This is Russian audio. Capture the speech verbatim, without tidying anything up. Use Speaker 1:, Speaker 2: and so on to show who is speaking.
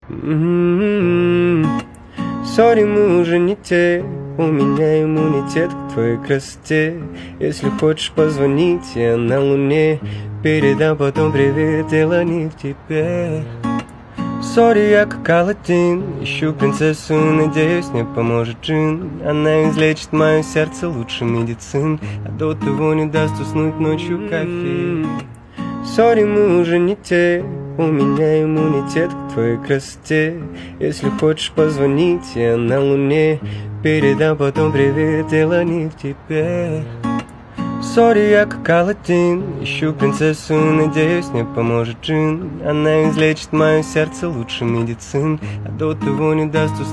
Speaker 1: Сори, мы уже не те, у меня иммунитет к твоей красоте. Если хочешь позвонить, я на луне, передам потом привет, дело не в тебе. Сори, я как Аладдин, ищу принцессу и надеюсь, мне поможет джин. Она излечит мое сердце лучше медицин, а до того не даст уснуть ночью кофеин. Сори, мы уже не те, у меня иммунитет к твоей красоте. Если хочешь позвонить, я на луне, передам потом привет, дело не в тебе. Сори, я как Аладдин, ищу принцессу и надеюсь, мне поможет джин. Она излечит мое сердце лучше медицин, а до того не даст уснуть.